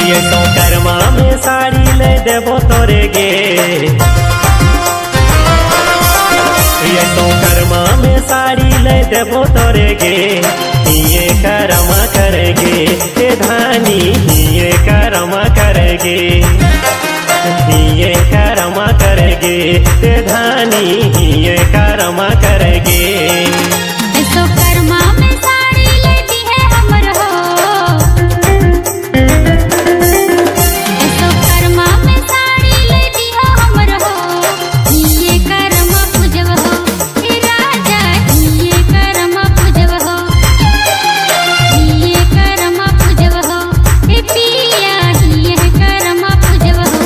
ये तो कर्मा में साड़ी ले देबो तोरे गे। ये तो कर्मा में साड़ी ले देबो तोरे गे। ये कर्मा करेगे ते धानी, ये कर्मा करेगे, ये कर्मा करेगे ते धानी, ये कर्मा करेगे। ऐसो कर्मा में साड़ी लेती है हमर हो। ऐसो कर्मा में साड़ी लेती हो हमर हो। ये कर्मा पूजव हो हे राजा, ये कर्मा पूजव हो। ये कर्मा पूजव हो हे पिया, ये कर्मा पूजव हो।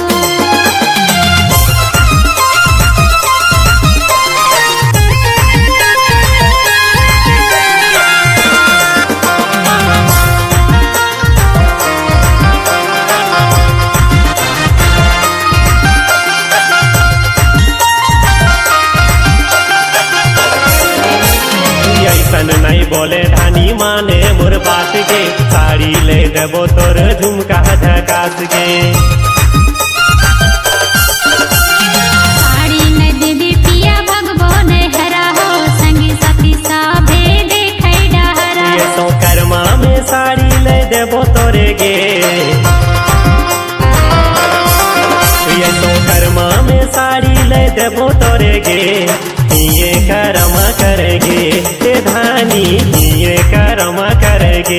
ऐसन नहीं बोले धानी माने मोर बात गे। साड़ी ले देबो तोर झुमका झकास गे। साड़ी न देबे पिया भगबो ने हरा हो। संगी साथी साभे देखै डहरा। ये तो कर्मा में साड़ी ले देबो तोरे गे। ये तो कर्मा में साड़ी ले देबो तोरे गे। ये कर्मा करेगे ते धानी, ये कर्मा करेगे,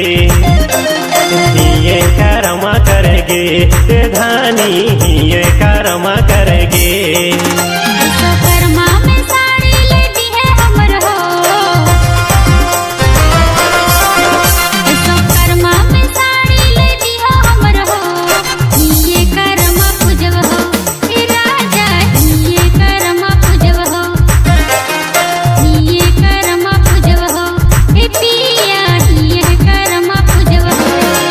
ये कर्मा करेगे ते धानी, ये कर्मा करेगे। ऐसो कर्मा में साड़ी लेती है हमर हो। ऐसो कर्मा में साड़ी लेती हो हमर हो। ये कर्मा पूजव हो हे राजा, ये कर्मा पूजव हो। ये कर्मा पूजव हो हे पिया, ये कर्मा पूजव हो।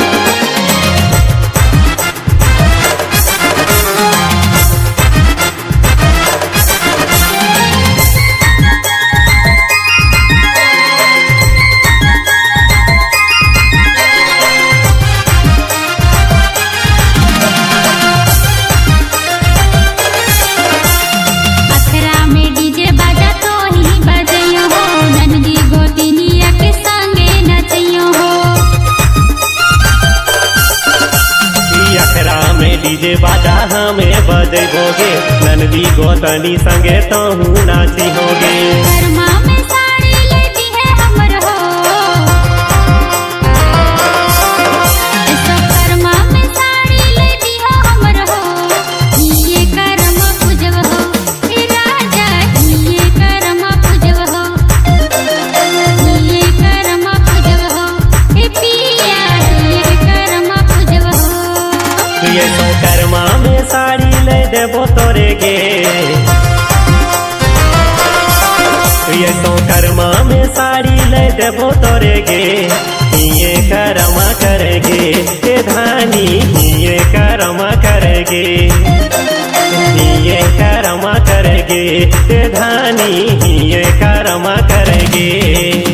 अखरा में डीजे बाजा तो ही बजइयो हो। नंदी गोतिनिया के संगे नचइयो हो। अखरा में डीजे बाजा हमें बजेबोगे। नंदी गोतनी संगे तोहू नाची होगे। कर्मा में साड़ी लेती है हमर हो। ऐसो कर्मा में साड़ी लेती हो हमर हो। ये कर्मा पूजव हो हे राजा, ये कर्मा पूजव हो। ये कर्मा पूजव हो हे पिया, ये कर्मा पूजव हो। ये तो कर्मा में साड़ी ले देबो तोरे गे। ये तो कर्मा में साड़ी ले देबो तोरे गे। ये कर्मा करेगे ते धानी, ये कर्मा करेगे, ये कर्मा करेगे ते धानी, ये कर्मा करेगे।